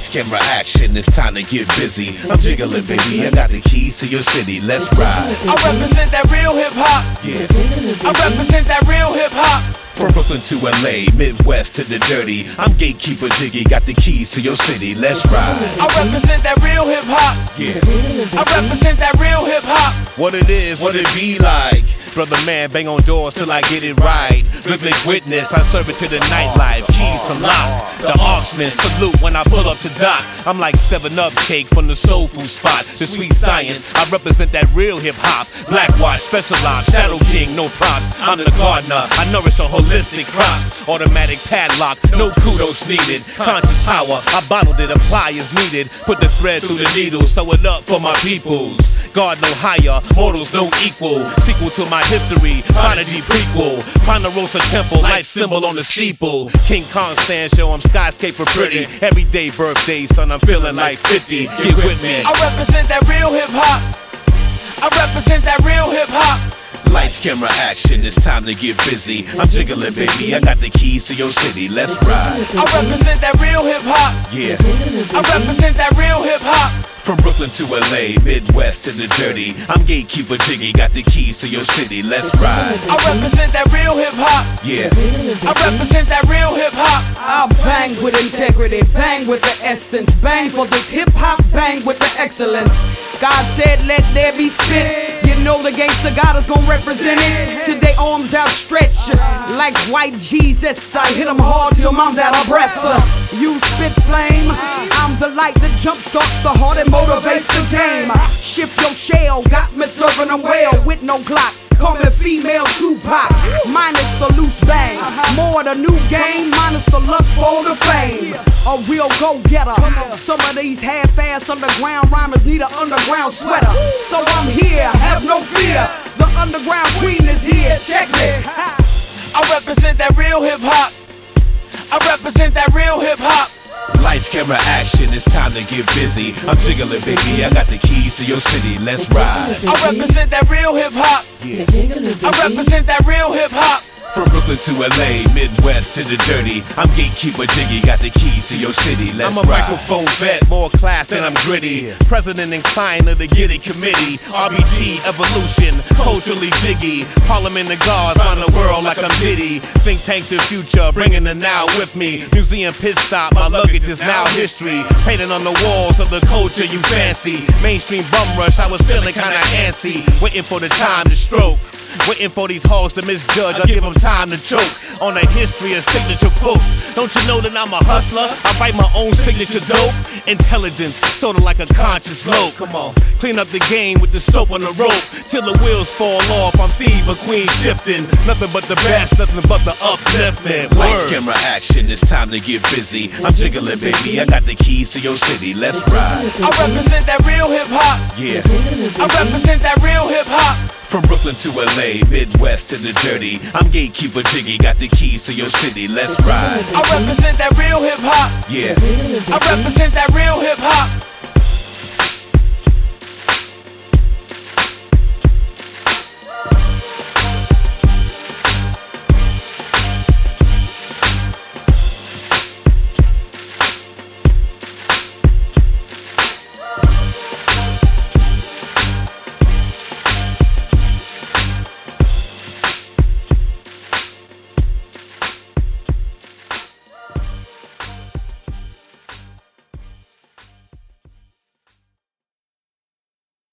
Lights, camera, action, it's time to get busy. I'm jiggling, baby, I got the keys to your city, let's ride. I represent that real hip-hop. Yeah. I represent that real hip-hop. From Brooklyn to LA, Midwest to the dirty, I'm gatekeeper Jiggy, got the keys to your city, let's ride. I represent that real hip-hop. Yeah. I represent that real hip-hop. What it is, what it be like. Brother man, bang on doors till I get it right. Living witness, I serve it to the nightlife. Keys to lock. The Artsman salute when I pull up to dock. I'm like 7-Up cake from the soul food spot. The sweet science, I represent that real hip hop. Black watch, specialized, Shadow King, no props. I'm the gardener, I nourish a holistic crops. Automatic padlock, no kudos needed. Conscious power, I bottled it, apply as needed. Put the thread through the needle, sew it up for my peoples. God no higher, mortals no equal. Sequel to my history, Prodigy prequel. Ponderosa Temple, life symbol on the steeple. King Kong stand, show I'm skyscraper pretty. Everyday birthday, son, I'm feeling like 50. Get with me. I represent that real hip-hop. I represent that real hip-hop. Lights, camera, action, it's time to get busy. I'm jiggling, baby, I got the keys to your city, let's ride. I represent that real hip-hop. Yeah. I represent that real hip-hop. From Brooklyn to LA, Midwest to the dirty, I'm gatekeeper Jiggy, got the keys to your city, let's ride. I represent that real hip-hop. Yeah. I represent that real hip-hop. I'll bang with integrity, bang with the essence, bang for this hip-hop, bang with the excellence. God said let there be spit. You know the gangster God is gon' represent it. Till they arms outstretched like white Jesus. I hit them hard till mom's out of breath. You spit flame, I'm the light that jump starts the heart and motivates the game. Shift your shell, got me serving them well with no Glock. Call me female Tupac, minus the loose bang. More the new game, minus the lust for the fame. A real go-getter. Some of these half-ass underground rhymers need an underground sweater. So I'm here, have no fear. The underground queen is here, check me. I represent that real hip-hop. I represent that real hip-hop. Lights, camera, action, it's time to get busy. I'm jiggling, baby, I got the keys to your city, let's ride. I represent that real hip-hop. Yeah. I represent that real hip-hop. From Brooklyn to LA, Midwest to the dirty, I'm gatekeeper Jiggy, got the keys to your city, let's ride. I'm a microphone vet, more class than I'm gritty. President and client of the Giddy Committee. RBG, evolution, culturally jiggy. Parliament and guards, round the world like I'm Diddy. Think tank the future, bringing the now with me. Museum pit stop, my luggage is now history. Painted on the walls of the culture you fancy. Mainstream bum rush, I was feeling kinda antsy. Waiting for the time to stroke. Waiting for these hoes to misjudge, I give them time to choke on a history of signature quotes. Don't you know that I'm a hustler? I write my own signature dope. Intelligence, sorta like a conscious low. Come on, clean up the game with the soap on the rope. Till the wheels fall off, I'm Steve McQueen shifting. Nothing but the best, nothing but the upliftment. Lights, camera, action, it's time to get busy. I'm jiggling, baby, I got the keys to your city, let's ride. I represent that real hip-hop. Yeah. I represent that real hip-hop. From Brooklyn to LA, Midwest to the dirty, I'm gatekeeper Jiggy, got the keys to your city, let's ride. I represent that real hip-hop. Yeah. I represent that real hip-hop.